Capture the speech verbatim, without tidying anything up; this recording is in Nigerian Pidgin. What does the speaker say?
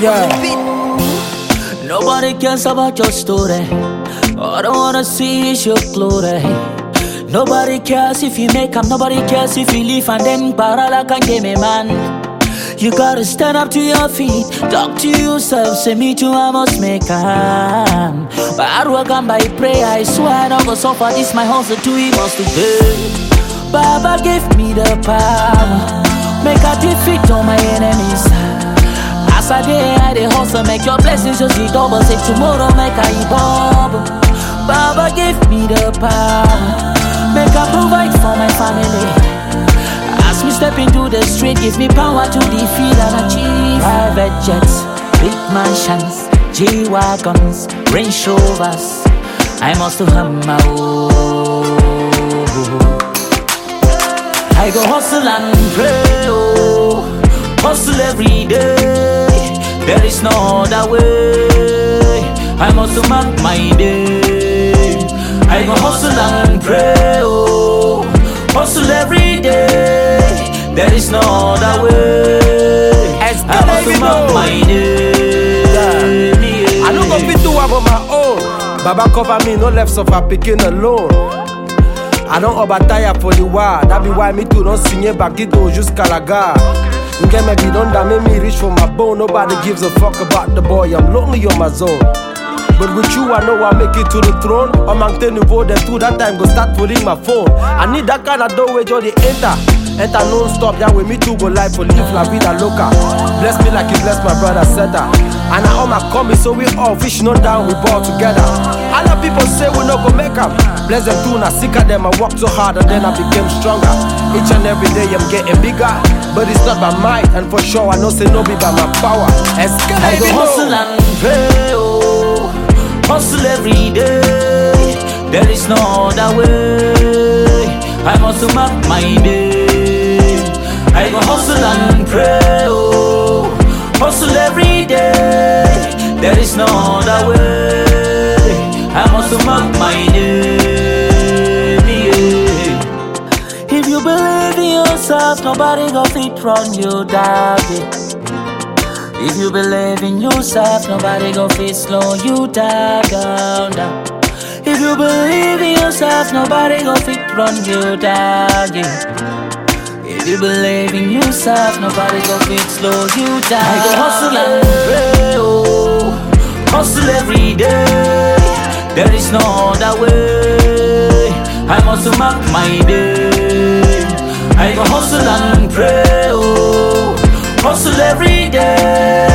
Yeah. Nobody cares about your story. All I wanna see is your glory. Nobody cares if you make up, nobody cares if you leave and then parala can give me man. You gotta stand up to your feet, talk to yourself, say me too, I must make am. By hard work and by prayer, I swear I don't go suffer, this my hustle too, he must do good. Baba give me the power, make a defeat all my enemies. As I day, I dey hustle, make your blessings just be double, say tomorrow make I double. Baba give me the power, make I provide for my family. As me step into the street, give me power to defeat and achieve. Private jets, big mansions, G-Wagons, Range Rovers, I must have my own. I go hustle and pray, oh, hustle every day. There is no other way, I must mark my day. I go hustle and pray, oh, hustle every day. There is no other way, I must mark my day. Yeah. I don't go fit do am on my own. Baba cover me, no left suffer picking alone. I don't overtire for the war. That be why me too don't sign back it do just calaga. Get me be done that make me reach for my bone. Nobody gives a fuck about the boy. I'm lonely on my zone. But with you, I know I make it to the throne. I'm mountain to go there too. That time go start pulling my phone. I need that kind of doorway just the enter. Enter non-stop, that way me too go life for live la vida loca. Bless me like you bless my brother Seta. And now all my coming, so we all fish not down, we ball together. Other people say we not go make up. Bless them too, now sick of them, I worked so hard and then I became stronger. Each and every day I'm getting bigger. But it's not by might, and for sure I know say no be by my power. I go hustle and pray, oh, hustle every day. There is no other way, I must mark my day. I go hustle and pray, oh, hustle every day. There is no other way, I must mark my day. If you believe in yourself, nobody gon' fit run you down. If you believe in yourself, nobody gon' fit slow you down, down, down. If you believe in yourself, nobody gon' fit run you down, yeah. If you believe in yourself, nobody gon' fit slow you down. I go hustle and pray, oh, hustle every day. There is no other way, I must mark my day. I go hustle and pray, oh, hustle every day.